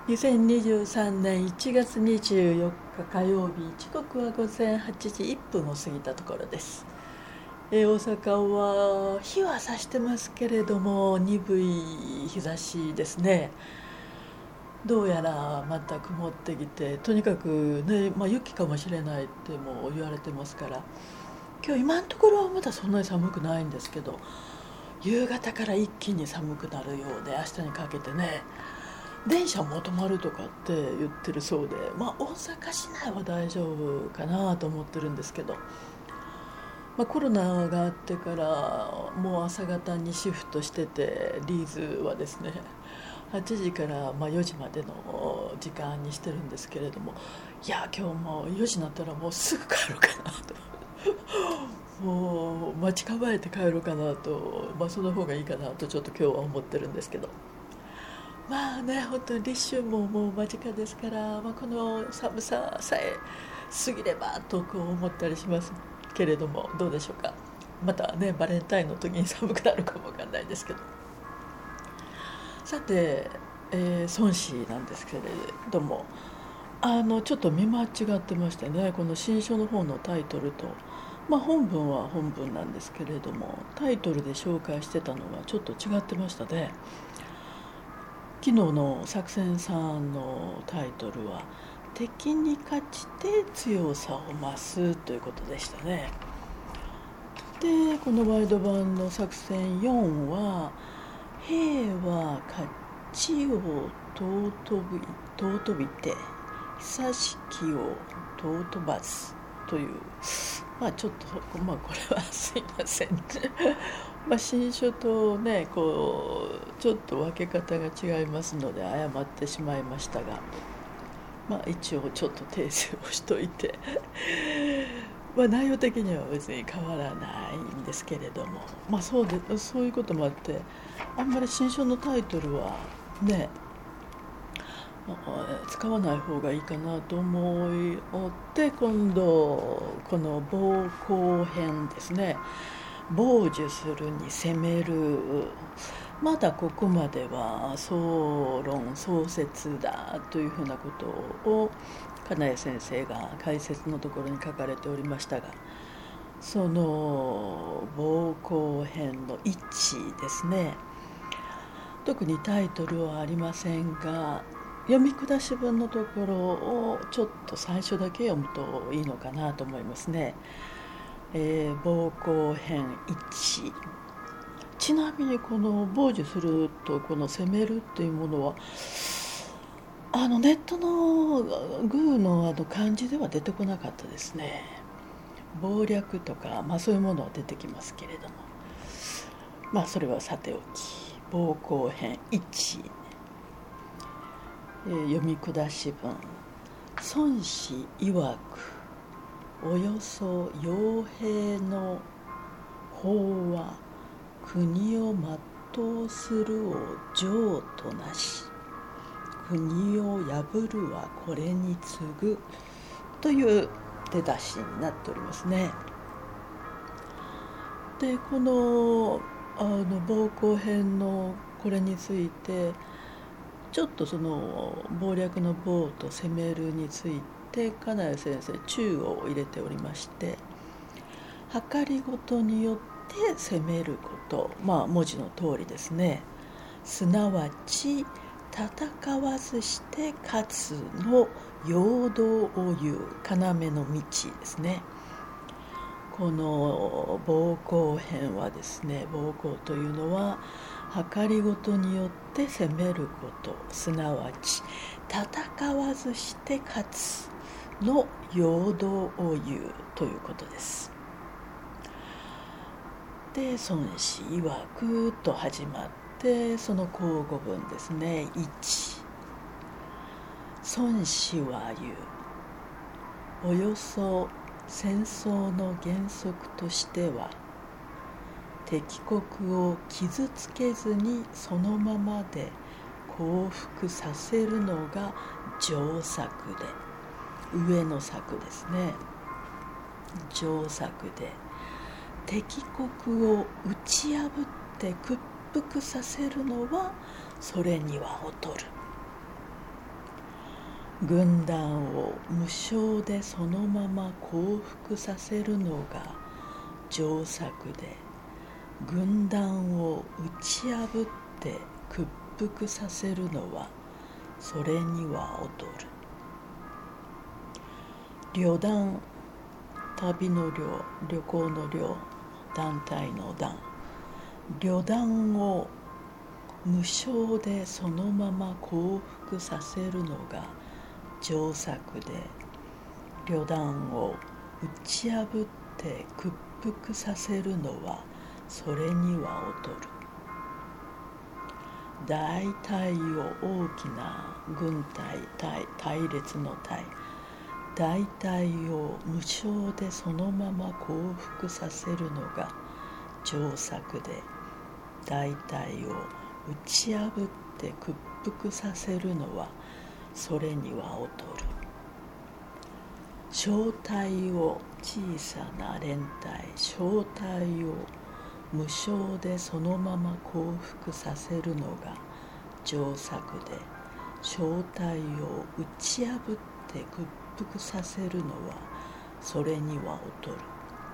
2023年1月24日火曜日、時刻は午前8時1分を過ぎたところです。大阪は日は差してますけれども鈍い日差しですね。どうやらまた曇ってきて、とにかくね、雪かもしれないっても言われてますから、今日今のところはまだそんなに寒くないんですけど、夕方から一気に寒くなるようで、明日にかけてね、電車も止まるとかって言ってるそうで、大阪市内は大丈夫かなと思ってるんですけど、コロナがあってからもう朝方にシフトしてて、リーズはですね8時から4時までの時間にしてるんですけれども、いや今日も4時になったらもうすぐ帰ろうかなともう待ち構えて帰ろうかなと、その方がいいかなとちょっと今日は思ってるんですけど、本当に立春ももう間近ですから、この寒ささえ過ぎればとこう思ったりしますけれども、どうでしょうか。またね、バレンタインの時に寒くなるかもわかんないですけど。さて、孫子なんですけれども、ちょっと見間違ってましてね、この新書の方のタイトルと、本文は本文なんですけれども、タイトルで紹介してたのがちょっと違ってましたね。昨日の作戦さんのタイトルは敵に勝ちて強さを増すということでしたね。でこのワイド版の作戦4は兵は勝ちを尊びて久しきを尊ばずという、ちょっとこれはすいません新書とねちょっと分け方が違いますので謝ってしまいましたが、一応ちょっと訂正をしといて内容的には別に変わらないんですけれども、そういうこともあって、あんまり新書のタイトルはね使わない方がいいかなと思いって今度この防攻編ですね、傍受するに攻める、まだここまでは総論総説だというふうなことを金谷先生が解説のところに書かれておりましたが、その防攻編の一致ですね、特にタイトルはありませんが、読み下し文のところをちょっと最初だけ読むといいのかなと思いますね。防攻編1、ちなみにこの傍受するとこの攻めるっていうものはネットのグーの漢字では出てこなかったですね。謀略とか、そういうものは出てきますけれども、それはさておき、防攻編1、読み下し文。孫子曰く、およそ傭兵の法は国を全うするを上となし、国を破るはこれに次ぐという出だしになっておりますね。でこの防攻編のこれについてちょっとその謀略の謀と攻めるについて金谷先生注を入れておりまして、計りごとによって攻めること、文字の通りですね、すなわち戦わずして勝つの陽動を言う要の道ですね。この防攻編はですね、防攻というのは計りごとによって攻めること、すなわち戦わずして勝つの陽動を言うということです。で孫子曰くと始まって、その口語文ですね。1、孫子は言う。およそ戦争の原則としては、敵国を傷つけずにそのままで降伏させるのが上策で、上の策ですね。上策で敵国を打ち破って屈服させるのはそれには劣る。 軍団を無償でそのまま降伏させるのが上策で、軍団を打ち破って屈服させるのはそれには劣る。旅団、旅の旅行の旅、団体の団。旅団を無償でそのまま降伏させるのが上策で、旅団を打ち破って屈服させるのはそれには劣る。大隊を大きな軍隊、隊列の隊、大隊を無償でそのまま降伏させるのが上策で、大隊を打ち破って屈服させるのはそれには劣る。小隊を小さな連隊、小隊を無償でそのまま降伏させるのが上策で、小隊を打ち破って屈服させるのはそれには劣る。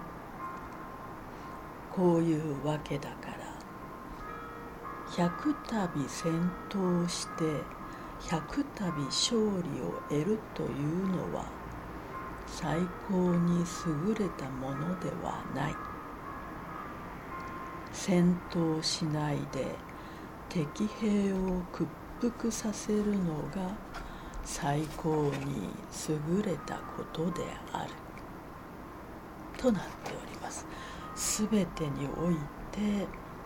こういうわけだから100度戦闘して100度勝利を得るというのは最高に優れたものではない。戦闘しないで敵兵を屈服させるのが最高に優れたことであるとなっております。すべてにおいて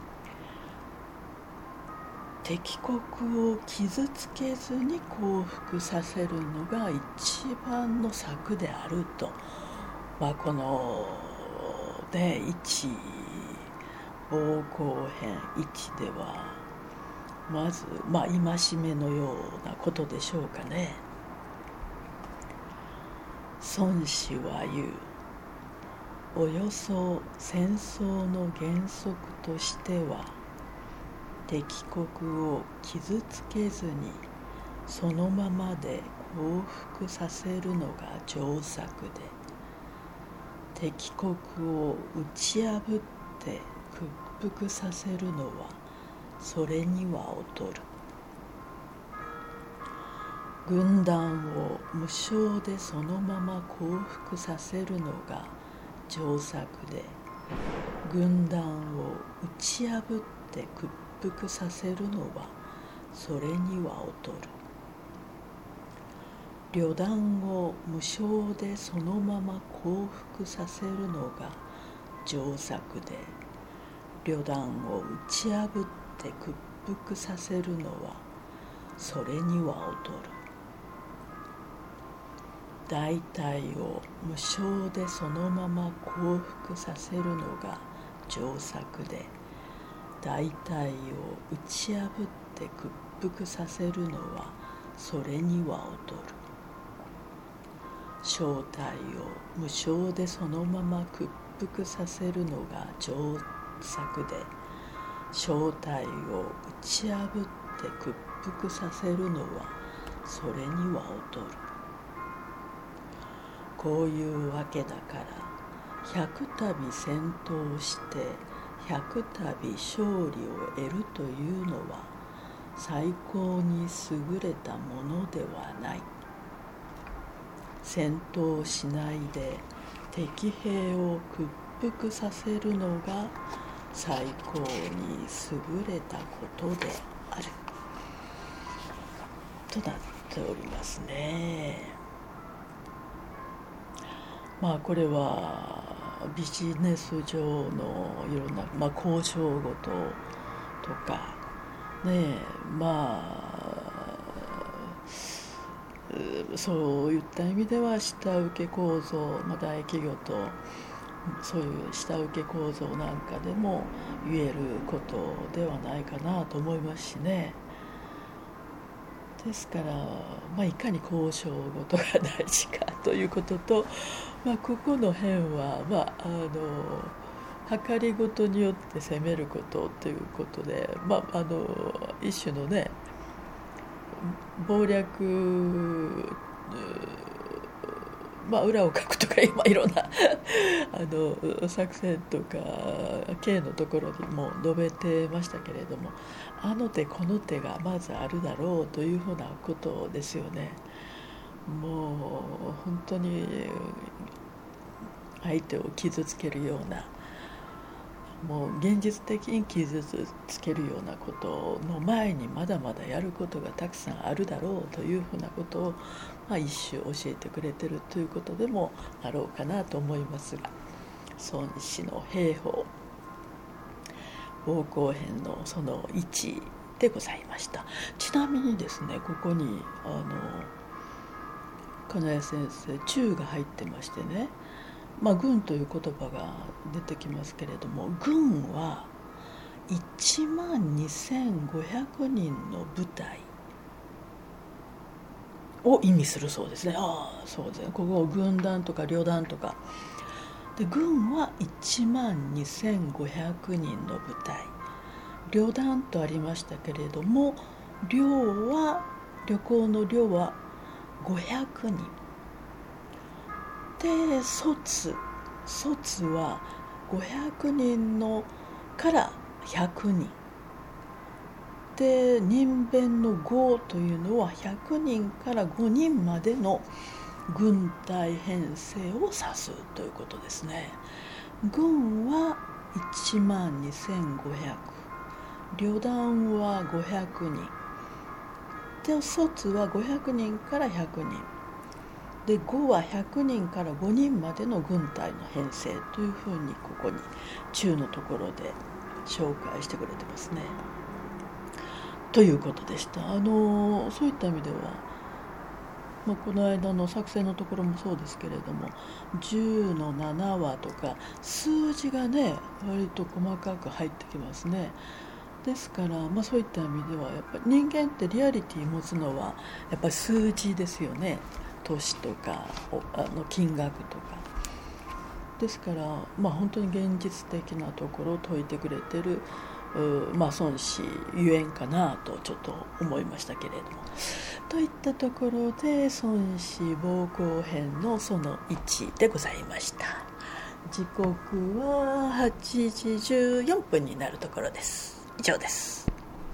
敵国を傷つけずに降伏させるのが一番の策であると、この一防空編1ではまず戒めのようなことでしょうかね。孫子は言う。およそ戦争の原則としては、敵国を傷つけずにそのままで降伏させるのが上策で、敵国を打ち破って屈服させるのはそれには劣る。軍団を無償でそのまま降伏させるのが上策で、軍団を打ち破って屈服させるのはそれには劣る。旅団を無償でそのまま降伏させるのが上策で、旅団を打ち破って屈服させるのはそれには劣る。大隊を無償でそのまま降伏させるのが上策で、大隊を打ち破って屈服させるのはそれには劣る。小隊を無償でそのまま屈服させるのが上策で、小隊を打ち破って屈服させるのはそれには劣る。こういうわけだから100度戦闘して100度勝利を得るというのは最高に優れたものではない。戦闘しないで敵兵を屈服させるのが最高に優れたことであるとなっておりますね。これはビジネス上のいろんな、交渉事とかね、そういった意味では下請け構造、大企業とそういう下請け構造なんかでも言えることではないかなと思いますしね。ですから、いかに交渉事が大事かということと、ここの辺は、計りごとによって攻めることということで、一種のね謀略裏を書くとか今いろんな作戦とか計のところにも述べてましたけれども、あの手この手がまずあるだろうというふうなことですよね。もう本当に相手を傷つけるような、もう現実的に傷つけるようなことの前にまだまだやることがたくさんあるだろうというふうなことを、一種教えてくれてるということでもあろうかなと思いますが、孫子の兵法膀胱編のその1でございました。ちなみにですね、ここに金谷先生中が入ってましてね、軍という言葉が出てきますけれども、軍は1万2500人の部隊を意味するそうですね。そうですね、ここ軍団とか旅団とかで、軍は1万2500人の部隊、旅団とありましたけれども、旅行の旅は500人で、卒は500人のから100人で、人弁の5というのは100人から5人までの軍隊編成を指すということですね。軍は1万2500、旅団は500人で、卒は500人から100人で、5は100人から5人までの軍隊の編成というふうに、ここに中のところで紹介してくれてますね。ということでした。そういった意味では、この間の作戦のところもそうですけれども、10の7話とか数字がね、割と細かく入ってきますね。ですから、そういった意味ではやっぱり人間ってリアリティ持つのはやっぱり数字ですよね。年とか金額とかですから、本当に現実的なところを説いてくれてる孫子ゆえんかなとちょっと思いましたけれども、といったところで孫子膀胱編のその1でございました。時刻は8時14分になるところです。以上です。